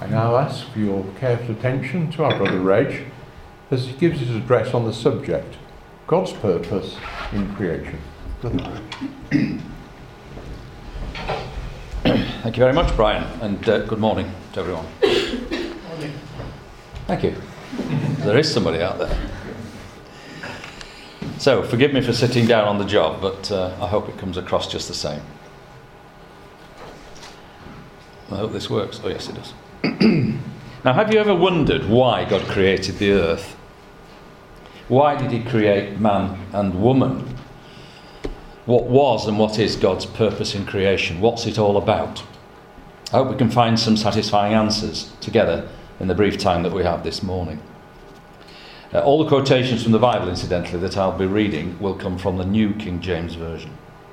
now ask for your careful attention to our brother Reg as he gives his address on the subject, God's purpose in creation. Brother Reg. Thank you very much, Brian, and good morning to everyone. Morning. Thank you. There is somebody out there. So, forgive me for sitting down on the job, but I hope it comes across just the same. I hope this works. Oh, yes, it does. Now, have you ever wondered why God created the earth? Why did he create man and woman? What was and what is God's purpose in creation? What's it all about? I hope we can find some satisfying answers together in the brief time that we have this morning. All the quotations from the Bible, incidentally, that I'll be reading will come from the New King James Version.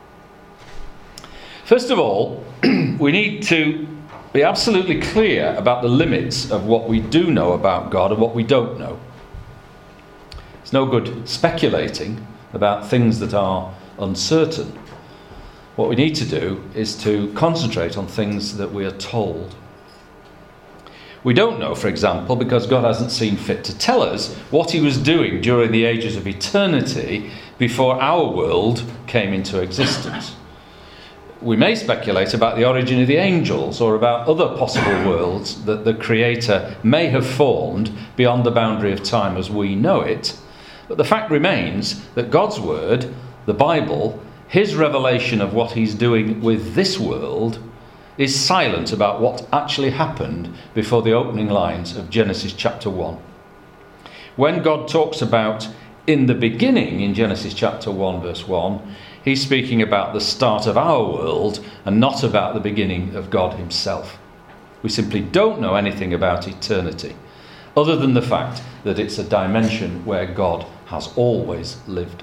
First of all, we need to be absolutely clear about the limits of what we do know about God and what we don't know. It's no good speculating about things that are uncertain. What we need to do is to concentrate on things that we are told. We don't know, for example, because God hasn't seen fit to tell us what he was doing during the ages of eternity before our world came into existence. We may speculate about the origin of the angels or about other possible worlds that the Creator may have formed beyond the boundary of time as we know it. But the fact remains that God's Word, the Bible, his revelation of what he's doing with this world, is silent about what actually happened before the opening lines of Genesis chapter 1. When God talks about in the beginning in Genesis chapter 1 verse 1, he's speaking about the start of our world and not about the beginning of God himself. We simply don't know anything about eternity, other than the fact that it's a dimension where God has always lived.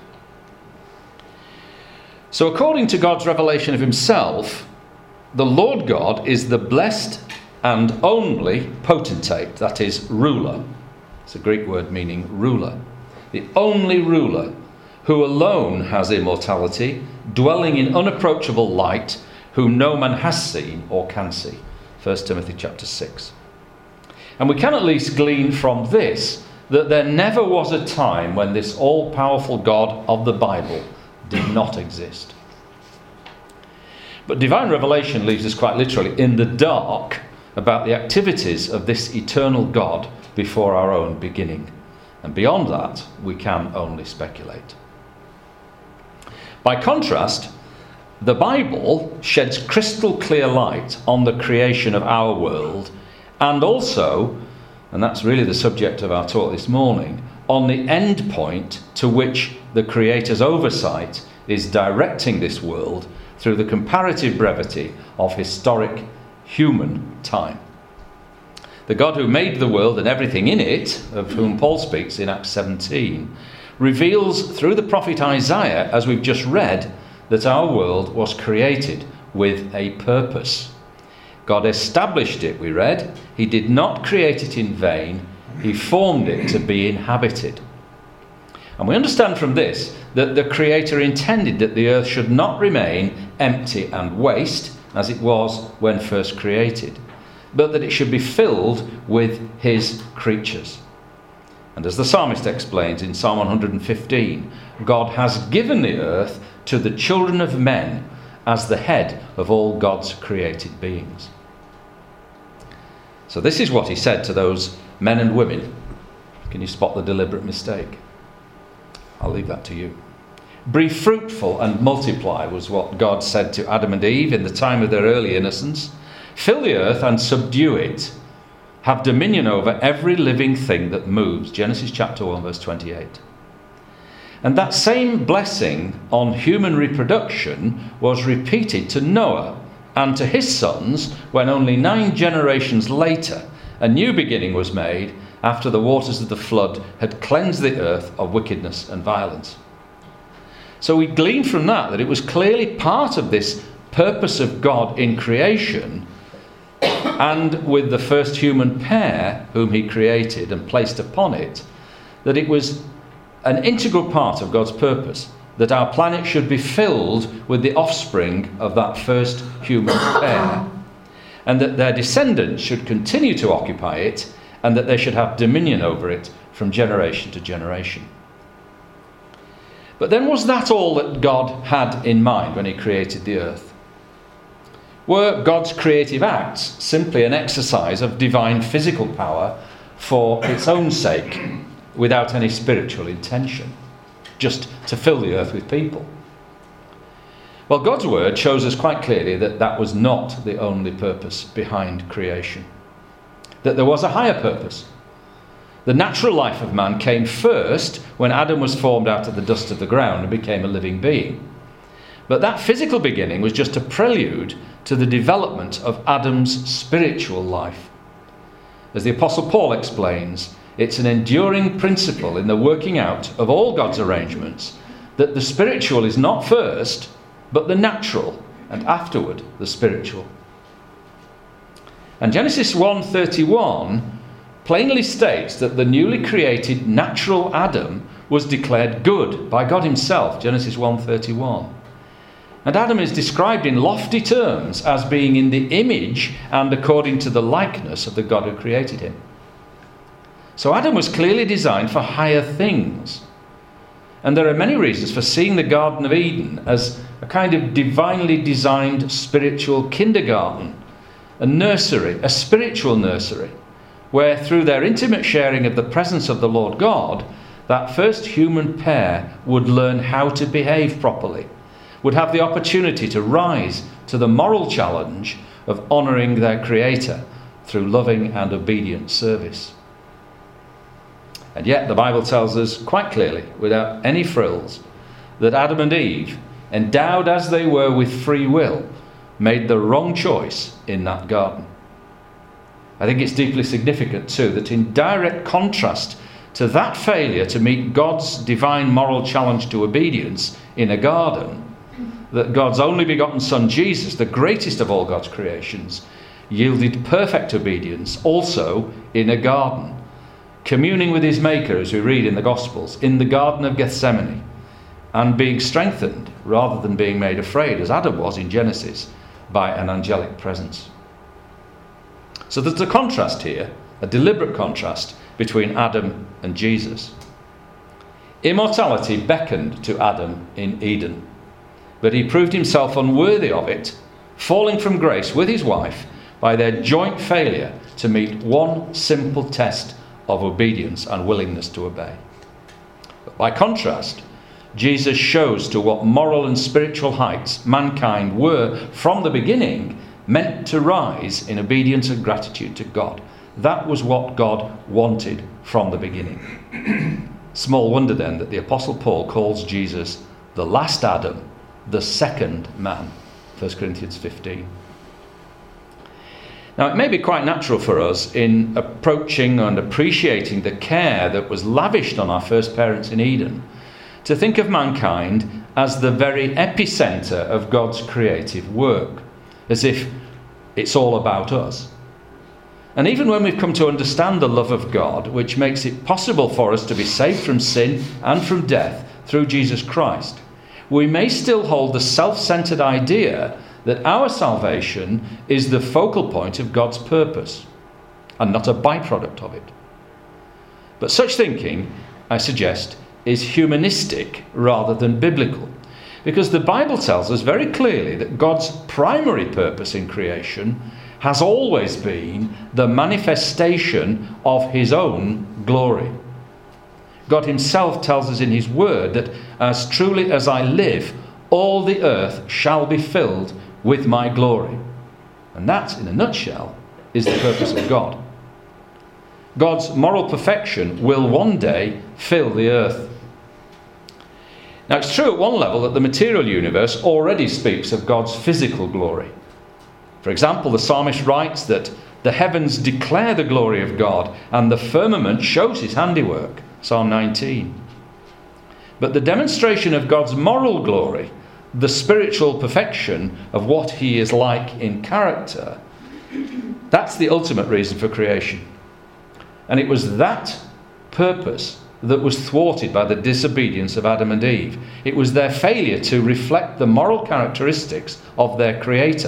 So according to God's revelation of himself, the Lord God is the blessed and only potentate, that is, ruler. It's a Greek word meaning ruler. The only ruler who alone has immortality, dwelling in unapproachable light, whom no man has seen or can see. 1 Timothy chapter 6. And we can at least glean from this that there never was a time when this all-powerful God of the Bible did not exist. But divine revelation leaves us quite literally in the dark about the activities of this eternal God before our own beginning. And beyond that, we can only speculate. By contrast, the Bible sheds crystal clear light on the creation of our world and also, and that's really the subject of our talk this morning, on the end point to which the Creator's oversight is directing this world through the comparative brevity of historic human time. The God who made the world and everything in it, of whom Paul speaks in Acts 17, reveals through the prophet Isaiah, as we've just read, that our world was created with a purpose. God established it, we read. He did not create it in vain. He formed it to be inhabited. And we understand from this that the Creator intended that the earth should not remain empty and waste, as it was when first created, but that it should be filled with his creatures. And as the psalmist explains in Psalm 115, God has given the earth to the children of men as the head of all God's created beings. So this is what he said to those men and women. Can you spot the deliberate mistake? I'll leave that to you. Be fruitful and multiply was what God said to Adam and Eve in the time of their early innocence. Fill the earth and subdue it. Have dominion over every living thing that moves. Genesis chapter 1 verse 28. And that same blessing on human reproduction was repeated to Noah and to his sons when only 9 generations later a new beginning was made after the waters of the flood had cleansed the earth of wickedness and violence. So we glean from that it was clearly part of this purpose of God in creation, and with the first human pair whom he created and placed upon it, that it was an integral part of God's purpose that our planet should be filled with the offspring of that first human pair. and that their descendants should continue to occupy it, and that they should have dominion over it from generation to generation. But then, was that all that God had in mind when he created the earth? Were God's creative acts simply an exercise of divine physical power for its own sake, without any spiritual intention, just to fill the earth with people? Well, God's word shows us quite clearly that that was not the only purpose behind creation, that there was a higher purpose. The natural life of man came first when Adam was formed out of the dust of the ground and became a living being. But that physical beginning was just a prelude to the development of Adam's spiritual life. As the Apostle Paul explains, it's an enduring principle in the working out of all God's arrangements that the spiritual is not first, but the natural, and afterward the spiritual. And Genesis 1:31 plainly states that the newly created natural Adam was declared good by God himself, Genesis 1:31. And Adam is described in lofty terms as being in the image and according to the likeness of the God who created him. So Adam was clearly designed for higher things. And there are many reasons for seeing the Garden of Eden as a kind of divinely designed spiritual kindergarten, a nursery, a spiritual nursery, where through their intimate sharing of the presence of the Lord God, that first human pair would learn how to behave properly, would have the opportunity to rise to the moral challenge of honouring their Creator through loving and obedient service. And yet the Bible tells us quite clearly, without any frills, that Adam and Eve, endowed as they were with free will, made the wrong choice in that garden. I think it's deeply significant too that in direct contrast to that failure to meet God's divine moral challenge to obedience in a garden, that God's only begotten Son Jesus, the greatest of all God's creations, yielded perfect obedience also in a garden, communing with his Maker, as we read in the Gospels, in the Garden of Gethsemane, and being strengthened rather than being made afraid, as Adam was in Genesis, by an angelic presence. So there's a contrast here, a deliberate contrast between Adam and Jesus. Immortality beckoned to Adam in Eden, but he proved himself unworthy of it, falling from grace with his wife by their joint failure to meet one simple test of obedience and willingness to obey. But by contrast, Jesus shows to what moral and spiritual heights mankind were from the beginning meant to rise in obedience and gratitude to God. That was what God wanted from the beginning. Small wonder then that the Apostle Paul calls Jesus the last Adam, the second man. 1 Corinthians 15. Now, it may be quite natural for us in approaching and appreciating the care that was lavished on our first parents in Eden to think of mankind as the very epicenter of God's creative work, as if it's all about us. And even when we've come to understand the love of God, which makes it possible for us to be saved from sin and from death through Jesus Christ, we may still hold the self-centered idea that our salvation is the focal point of God's purpose and not a byproduct of it. But such thinking, I suggest, is humanistic rather than biblical, because the Bible tells us very clearly that God's primary purpose in creation has always been the manifestation of his own glory. God himself tells us in his word that as truly as I live, all the earth shall be filled with my glory. And that, in a nutshell, is the purpose of God. God's moral perfection will one day fill the earth. Now, it's true at one level that the material universe already speaks of God's physical glory. For example, the psalmist writes that the heavens declare the glory of God and the firmament shows his handiwork, Psalm 19. But the demonstration of God's moral glory, the spiritual perfection of what he is like in character, that's the ultimate reason for creation. And it was that purpose that was thwarted by the disobedience of Adam and Eve. It was their failure to reflect the moral characteristics of their Creator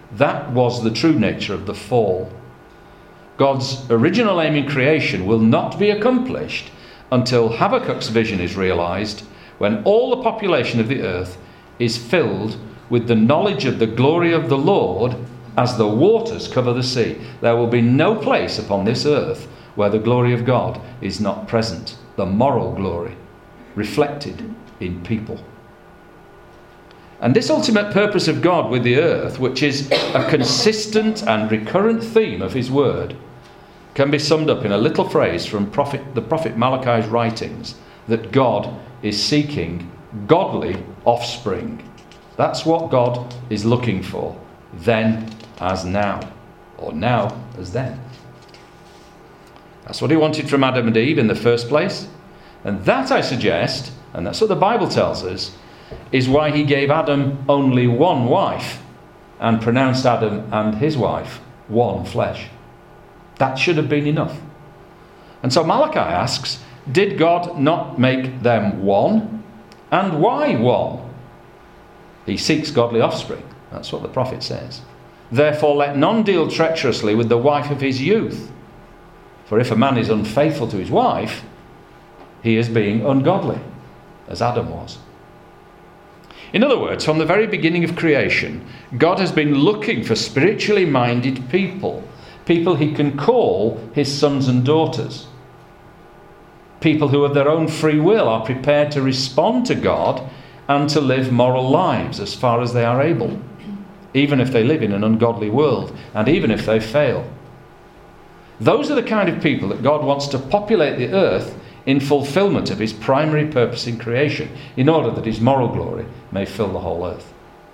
That was the true nature of the fall. God's original aim in creation will not be accomplished until Habakkuk's vision is realized, when all the population of the earth is filled with the knowledge of the glory of the Lord as the waters cover the sea. There will be no place upon this earth where the glory of God is not present, the moral glory reflected in people. And this ultimate purpose of God with the earth, which is a consistent and recurrent theme of his word, can be summed up in a little phrase from the prophet Malachi's writings, that God is seeking godly offspring. That's what God is looking for, then as now, or now as then. That's what he wanted from Adam and Eve in the first place. And that, I suggest, and that's what the Bible tells us, is why he gave Adam only one wife and pronounced Adam and his wife one flesh. That should have been enough. And so Malachi asks, did God not make them one? And why one? He seeks godly offspring. That's what the prophet says. Therefore let none deal treacherously with the wife of his youth. For if a man is unfaithful to his wife, he is being ungodly, as Adam was. In other words, from the very beginning of creation, God has been looking for spiritually minded people he can call his sons and daughters. People who of their own free will are prepared to respond to God and to live moral lives as far as they are able, even if they live in an ungodly world and even if they fail. Those are the kind of people that God wants to populate the earth in fulfillment of his primary purpose in creation, in order that his moral glory may fill the whole earth.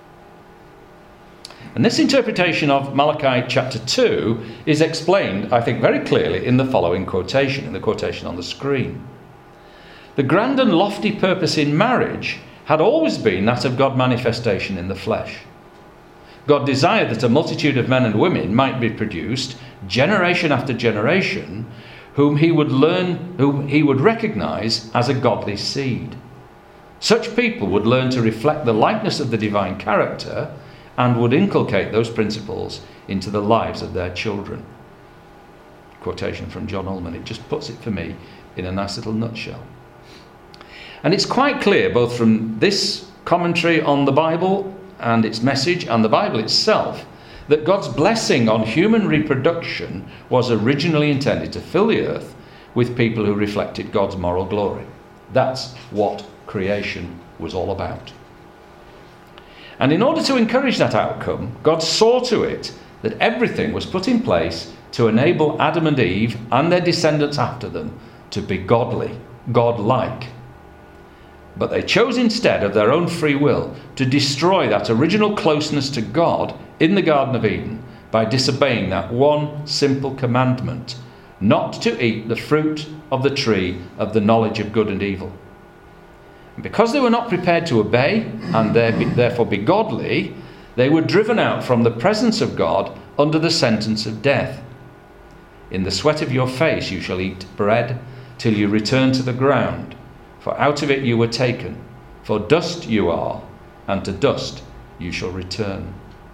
And this interpretation of Malachi chapter 2 is explained, I think, very clearly in the following quotation, in the quotation on the screen. The grand and lofty purpose in marriage had always been that of God's manifestation in the flesh. God desired that a multitude of men and women might be produced, generation after generation, whom he would recognize as a godly seed. Such people would learn to reflect the likeness of the divine character and would inculcate those principles into the lives of their children. Quotation from John Ullman. It just puts it for me in a nice little nutshell. And it's quite clear, both from this commentary on the Bible and its message and the Bible itself, that God's blessing on human reproduction was originally intended to fill the earth with people who reflected God's moral glory. That's what creation was all about. And in order to encourage that outcome, God saw to it that everything was put in place to enable Adam and Eve and their descendants after them to be godly, God-like. But they chose instead of their own free will to destroy that original closeness to God in the Garden of Eden by disobeying that one simple commandment, not to eat the fruit of the tree of the knowledge of good and evil. And because they were not prepared to obey and therefore be godly, they were driven out from the presence of God under the sentence of death. In the sweat of your face you shall eat bread till you return to the ground, for out of it you were taken. For dust you are, and to dust you shall return.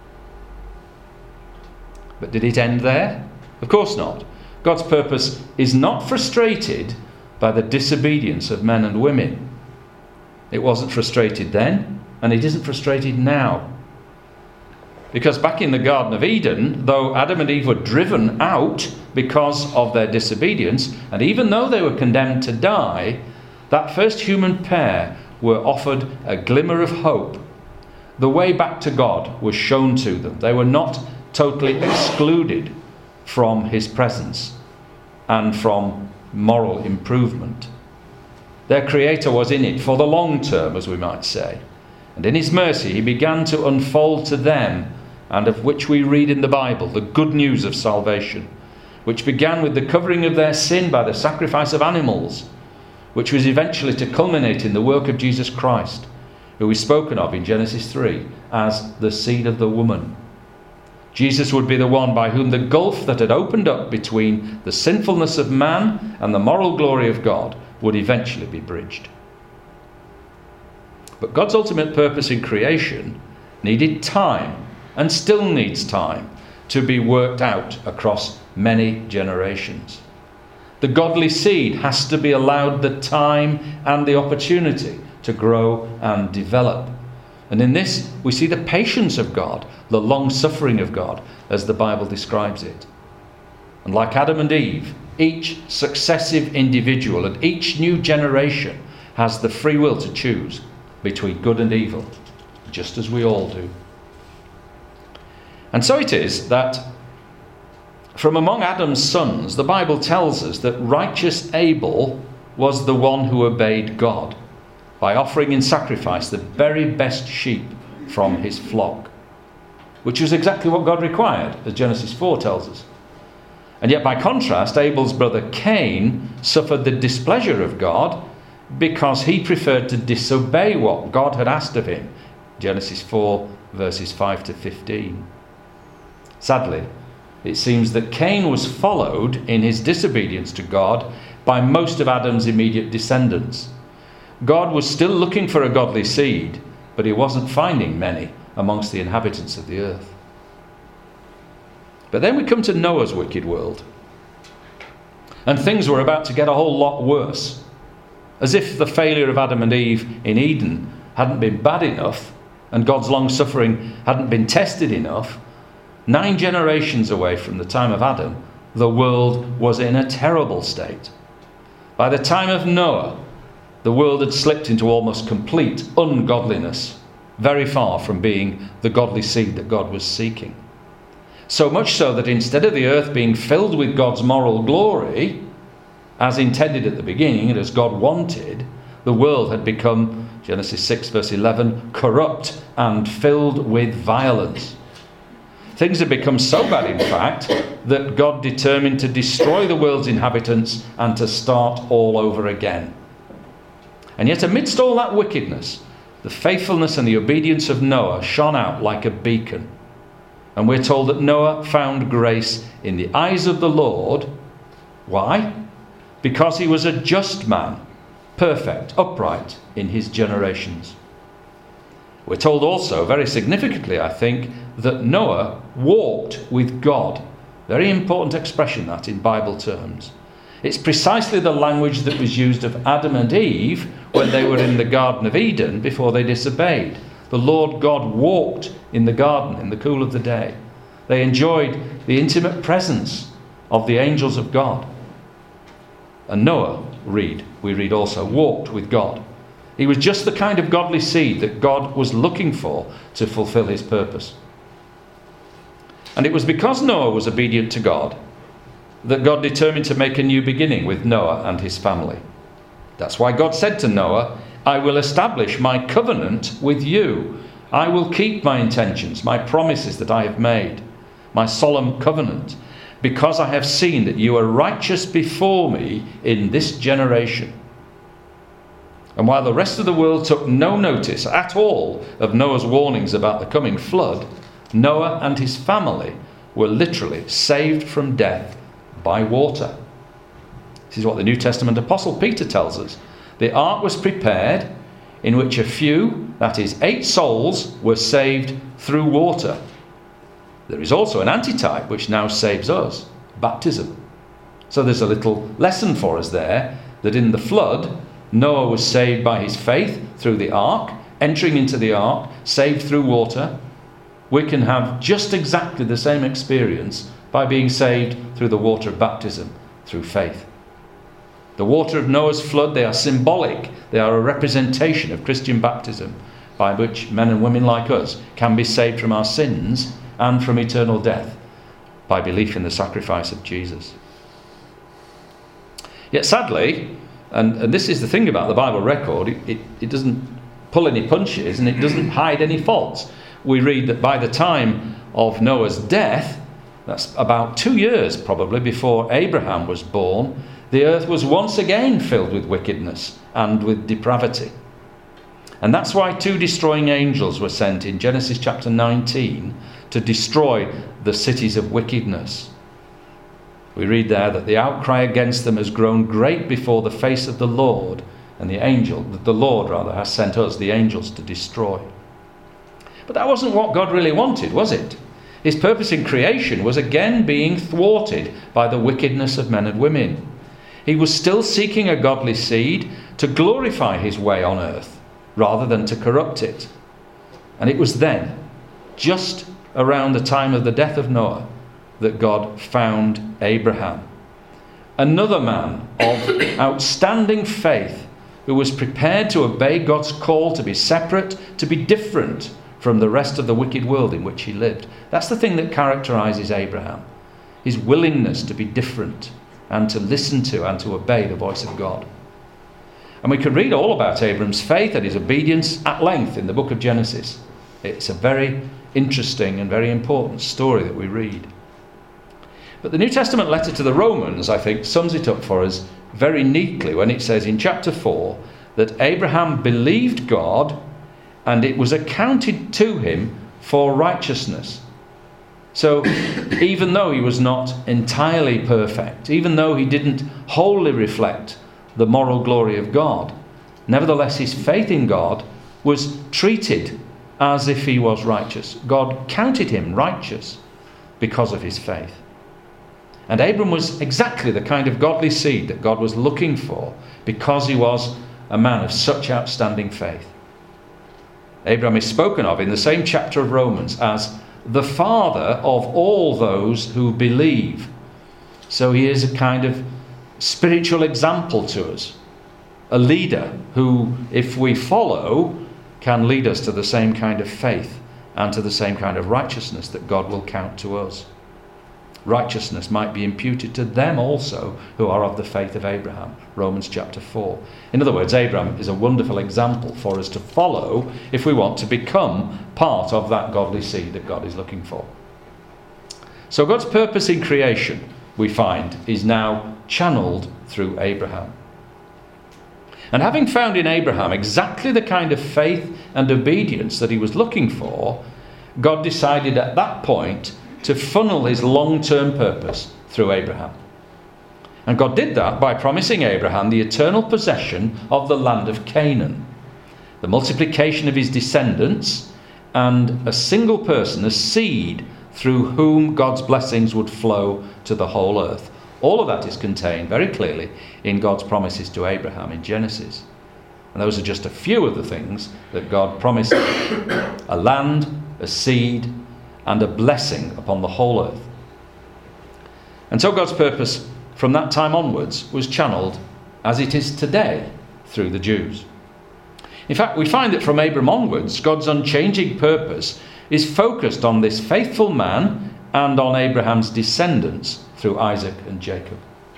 But did it end there? Of course not. God's purpose is not frustrated by the disobedience of men and women. It wasn't frustrated then, and it isn't frustrated now. Because back in the Garden of Eden, though Adam and Eve were driven out because of their disobedience, and even though they were condemned to die, that first human pair were offered a glimmer of hope. The way back to God was shown to them. They were not totally excluded from his presence and from moral improvement. Their Creator was in it for the long term, as we might say. And in his mercy, he began to unfold to them, and of which we read in the Bible, the good news of salvation, which began with the covering of their sin by the sacrifice of animals, which was eventually to culminate in the work of Jesus Christ, who is spoken of in Genesis 3 as the seed of the woman. Jesus would be the one by whom the gulf that had opened up between the sinfulness of man and the moral glory of God would eventually be bridged. But God's ultimate purpose in creation needed time and still needs time to be worked out across many generations. The godly seed has to be allowed the time and the opportunity to grow and develop. And in this, we see the patience of God, the long-suffering of God, as the Bible describes it. And like Adam and Eve, each successive individual and each new generation has the free will to choose between good and evil, just as we all do. And so it is that from among Adam's sons, the Bible tells us that righteous Abel was the one who obeyed God by offering in sacrifice the very best sheep from his flock, which was exactly what God required, as Genesis 4 tells us. And yet, by contrast, Abel's brother Cain suffered the displeasure of God because he preferred to disobey what God had asked of him. Genesis 4, verses 5 to 15. Sadly, it seems that Cain was followed in his disobedience to God by most of Adam's immediate descendants. God was still looking for a godly seed, but he wasn't finding many amongst the inhabitants of the earth. But then we come to Noah's wicked world, and things were about to get a whole lot worse. As if the failure of Adam and Eve in Eden hadn't been bad enough, and God's long-suffering hadn't been tested enough, 9 generations away from the time of Adam, the world was in a terrible state. By the time of Noah, the world had slipped into almost complete ungodliness, very far from being the godly seed that God was seeking. So much so that instead of the earth being filled with God's moral glory, as intended at the beginning and as God wanted, the world had become, Genesis 6 verse 11, corrupt and filled with violence. Things had become so bad, in fact, that God determined to destroy the world's inhabitants and to start all over again. And yet amidst all that wickedness, the faithfulness and the obedience of Noah shone out like a beacon. And we're told that Noah found grace in the eyes of the Lord. Why? Because he was a just man, perfect, upright in his generations. We're told also, very significantly I think, that Noah walked with God. Very important expression that in Bible terms. It's precisely the language that was used of Adam and Eve when they were in the Garden of Eden before they disobeyed. The Lord God walked in the garden in the cool of the day. They enjoyed the intimate presence of the angels of God. And Noah, we read also, walked with God. He was just the kind of godly seed that God was looking for to fulfill his purpose. And it was because Noah was obedient to God that God determined to make a new beginning with Noah and his family. That's why God said to Noah, I will establish my covenant with you. I will keep my intentions, my promises that I have made, my solemn covenant, because I have seen that you are righteous before me in this generation. And while the rest of the world took no notice at all of Noah's warnings about the coming flood, Noah and his family were literally saved from death by water. This is what the New Testament apostle Peter tells us. The ark was prepared in which a few, that is 8 souls, were saved through water. There is also an antitype which now saves us, baptism. So there's a little lesson for us there, that in the flood, Noah was saved by his faith through the ark, entering into the ark, saved through water. We can have just exactly the same experience by being saved through the water of baptism, through faith. The water of Noah's flood, they are symbolic. They are a representation of Christian baptism, by which men and women like us can be saved from our sins and from eternal death by belief in the sacrifice of Jesus. Yet sadly, and this is the thing about the Bible record, it doesn't pull any punches and it doesn't hide any faults. We read that by the time of Noah's death, that's about 2 years probably before Abraham was born, the earth was once again filled with wickedness and with depravity. And that's why 2 destroying angels were sent in Genesis chapter 19 to destroy the cities of wickedness. We read there that the outcry against them has grown great before the face of the Lord, and the Lord has sent us, the angels, to destroy. But But that wasn't what God really wanted, was it? His purpose in creation was again being thwarted by the wickedness of men and women. He was still seeking a godly seed to glorify his way on earth, rather than to corrupt it. And it was then, just around the time of the death of Noah, that God found Abraham, another man of outstanding faith who was prepared to obey God's call to be separate, to be different from the rest of the wicked world in which he lived. That's the thing that characterizes Abraham, his willingness to be different and to listen to and to obey the voice of God. And we could read all about Abraham's faith and his obedience at length in the book of Genesis. It's a very interesting and very important story that we read. But the New Testament letter to the Romans, I think, sums it up for us very neatly when it says in chapter 4 that Abraham believed God and it was accounted to him for righteousness. So even though he was not entirely perfect, even though he didn't wholly reflect the moral glory of God, nevertheless his faith in God was treated as if he was righteous. God counted him righteous because of his faith. And Abram was exactly the kind of godly seed that God was looking for because he was a man of such outstanding faith. Abram is spoken of in the same chapter of Romans as the father of all those who believe. So he is a kind of spiritual example to us, a leader who, if we follow, can lead us to the same kind of faith and to the same kind of righteousness that God will count to us. Righteousness might be imputed to them also who are of the faith of Abraham. Romans chapter 4. In other words, Abraham is a wonderful example for us to follow if we want to become part of that godly seed that God is looking for. So God's purpose in creation, we find, is now channeled through Abraham. And having found in Abraham exactly the kind of faith and obedience that he was looking for, God decided at that point to funnel his long-term purpose through Abraham. And God did that by promising Abraham the eternal possession of the land of Canaan, the multiplication of his descendants, and a single person, a seed, through whom God's blessings would flow to the whole earth. All of that is contained very clearly in God's promises to Abraham in Genesis. And those are just a few of the things that God promised: a land, a seed, and a blessing upon the whole earth. And so God's purpose from that time onwards was channeled, as it is today, through the Jews. In fact, we find that from Abram onwards, God's unchanging purpose is focused on this faithful man and on Abraham's descendants through Isaac and Jacob.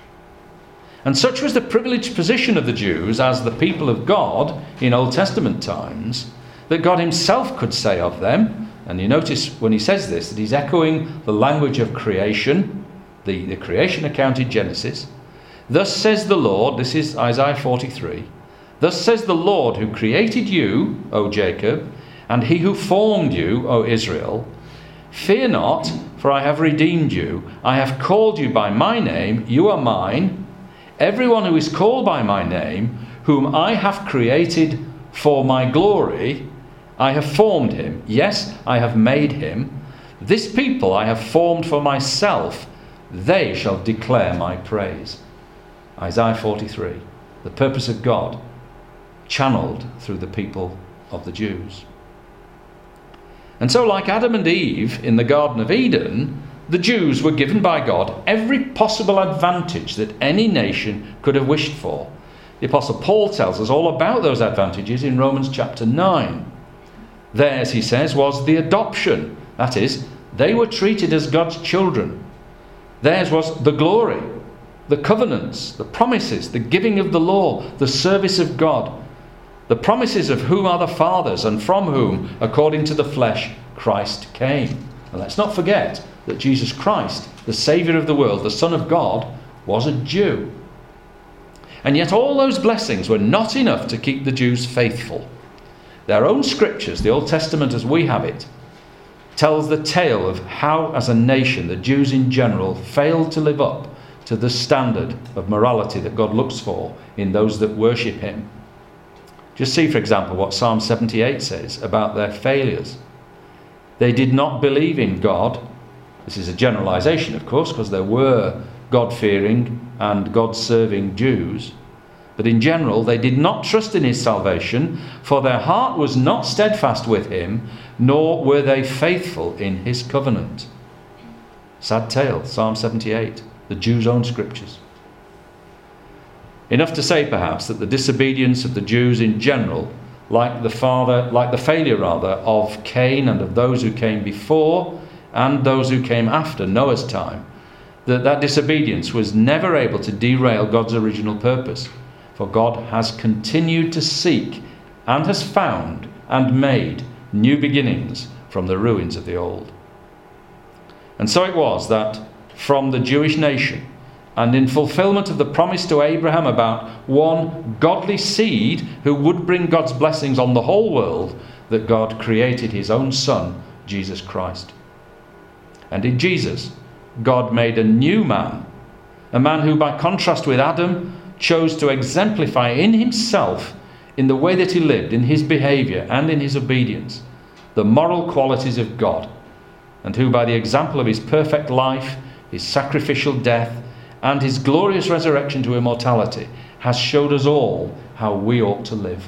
And such was the privileged position of the Jews as the people of God in Old Testament times, that God himself could say of them, and you notice when he says this, that he's echoing the language of creation, the creation account in Genesis. Thus says the Lord, this is Isaiah 43, thus says the Lord who created you, O Jacob, and he who formed you, O Israel, fear not, for I have redeemed you. I have called you by my name, you are mine. Everyone who is called by my name, whom I have created for my glory, I have formed him. Yes, I have made him. This people I have formed for myself. They shall declare my praise. Isaiah 43. The purpose of God channeled through the people of the Jews. And so, like Adam and Eve in the Garden of Eden, the Jews were given by God every possible advantage that any nation could have wished for. The Apostle Paul tells us all about those advantages in Romans chapter 9. Theirs, he says, was the adoption. That is, they were treated as God's children. Theirs was the glory, the covenants, the promises, the giving of the law, the service of God, the promises of whom are the fathers, and from whom, according to the flesh, Christ came. And let's not forget that Jesus Christ, the Saviour of the world, the Son of God, was a Jew. And yet all those blessings were not enough to keep the Jews faithful. Their own scriptures, the Old Testament as we have it, tells the tale of how, as a nation, the Jews in general failed to live up to the standard of morality that God looks for in those that worship him. Just see, for example, what Psalm 78 says about their failures. They did not believe in God. This is a generalization, of course, because there were God-fearing and God-serving Jews. But in general, they did not trust in his salvation, for their heart was not steadfast with him, nor were they faithful in his covenant. Sad tale, Psalm 78, the Jews' own scriptures. Enough to say, perhaps, that the disobedience of the Jews in general, like the failure of Cain and of those who came before and those who came after Noah's time, that disobedience was never able to derail God's original purpose. For God has continued to seek and has found and made new beginnings from the ruins of the old. And so it was that from the Jewish nation, and in fulfillment of the promise to Abraham about one godly seed who would bring God's blessings on the whole world, that God created his own Son, Jesus Christ. And in Jesus, God made a new man, a man who, by contrast with Adam, chose to exemplify in himself, in the way that he lived, in his behaviour and in his obedience, the moral qualities of God, and who, by the example of his perfect life, his sacrificial death, and his glorious resurrection to immortality, has showed us all how we ought to live.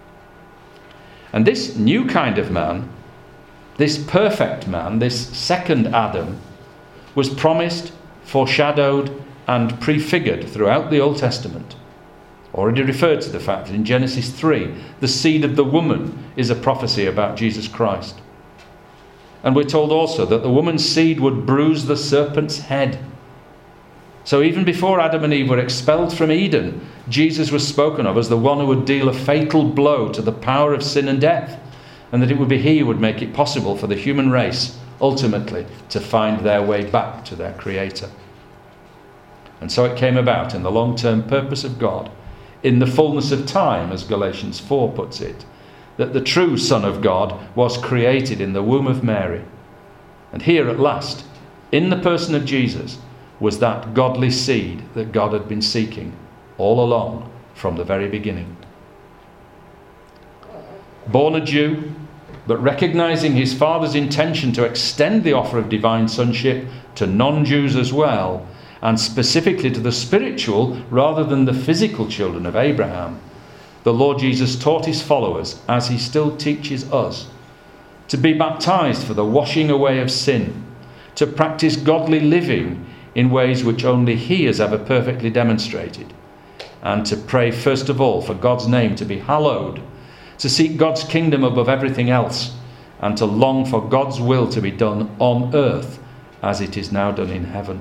And this new kind of man, this perfect man, this second Adam, was promised, foreshadowed, and prefigured throughout the Old Testament. Already referred to the fact that in Genesis 3, the seed of the woman is a prophecy about Jesus Christ. And we're told also that the woman's seed would bruise the serpent's head. So even before Adam and Eve were expelled from Eden, Jesus was spoken of as the one who would deal a fatal blow to the power of sin and death, and that it would be he who would make it possible for the human race ultimately to find their way back to their Creator. And so it came about in the long-term purpose of God, in the fullness of time, as Galatians 4 puts it, that the true Son of God was created in the womb of Mary. And here at last, in the person of Jesus, was that godly seed that God had been seeking all along from the very beginning. Born a Jew, but recognizing his Father's intention to extend the offer of divine sonship to non-Jews as well, and specifically to the spiritual rather than the physical children of Abraham, the Lord Jesus taught his followers, as he still teaches us, to be baptized for the washing away of sin, to practice godly living in ways which only he has ever perfectly demonstrated, and to pray first of all for God's name to be hallowed, to seek God's kingdom above everything else, and to long for God's will to be done on earth as it is now done in heaven.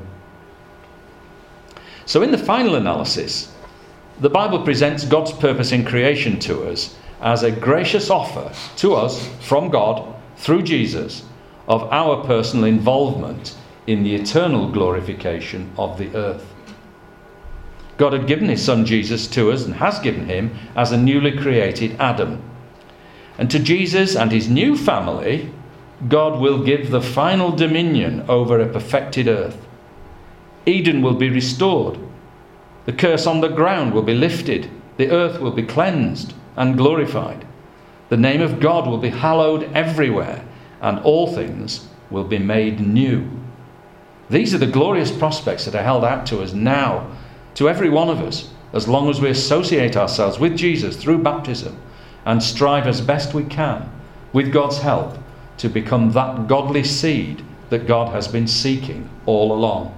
So in the final analysis, the Bible presents God's purpose in creation to us as a gracious offer to us from God through Jesus of our personal involvement in the eternal glorification of the earth. God had given his Son Jesus to us and has given him as a newly created Adam. And to Jesus and his new family, God will give the final dominion over a perfected earth. Eden will be restored. The curse on the ground will be lifted. The earth will be cleansed and glorified. The name of God will be hallowed everywhere, and all things will be made new. These are the glorious prospects that are held out to us now, to every one of us, as long as we associate ourselves with Jesus through baptism and strive as best we can, with God's help, to become that godly seed that God has been seeking all along.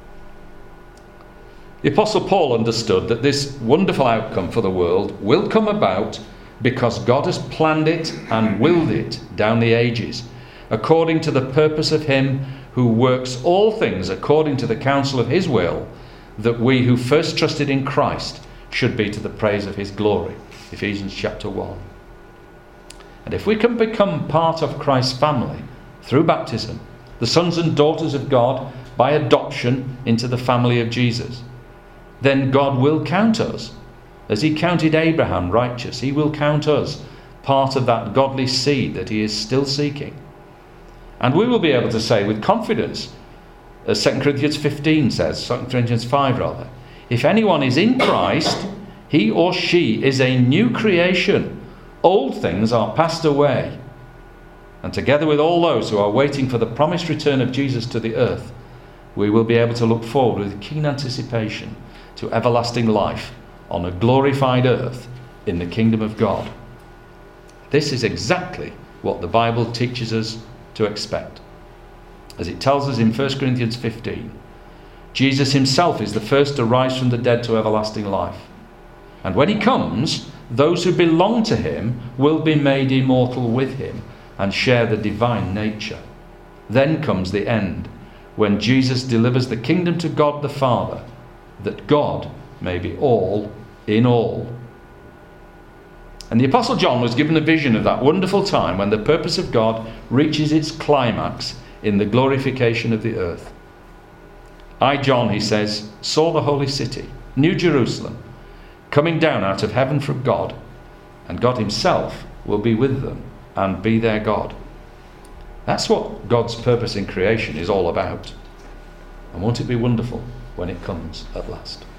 The Apostle Paul understood that this wonderful outcome for the world will come about because God has planned it and willed it down the ages, according to the purpose of him who works all things according to the counsel of his will, that we who first trusted in Christ should be to the praise of his glory. Ephesians chapter 1. And if we can become part of Christ's family through baptism, the sons and daughters of God by adoption into the family of Jesus, then God will count us, as he counted Abraham righteous. He will count us part of that godly seed that he is still seeking. And we will be able to say with confidence, as 2 Corinthians 15 says, 2 Corinthians 5 rather, if anyone is in Christ, he or she is a new creation. Old things are passed away. And together with all those who are waiting for the promised return of Jesus to the earth, we will be able to look forward with keen anticipation to everlasting life on a glorified earth in the kingdom of God. This is exactly what the Bible teaches us to expect. As it tells us in 1 Corinthians 15, Jesus himself is the first to rise from the dead to everlasting life. And when he comes, those who belong to him will be made immortal with him and share the divine nature. Then comes the end, when Jesus delivers the kingdom to God the Father, that God may be all in all. And the Apostle John was given a vision of that wonderful time when the purpose of God reaches its climax in the glorification of the earth. I, John, he says, saw the holy city, New Jerusalem, coming down out of heaven from God, and God himself will be with them and be their God. That's what God's purpose in creation is all about. And won't it be wonderful when it comes at last?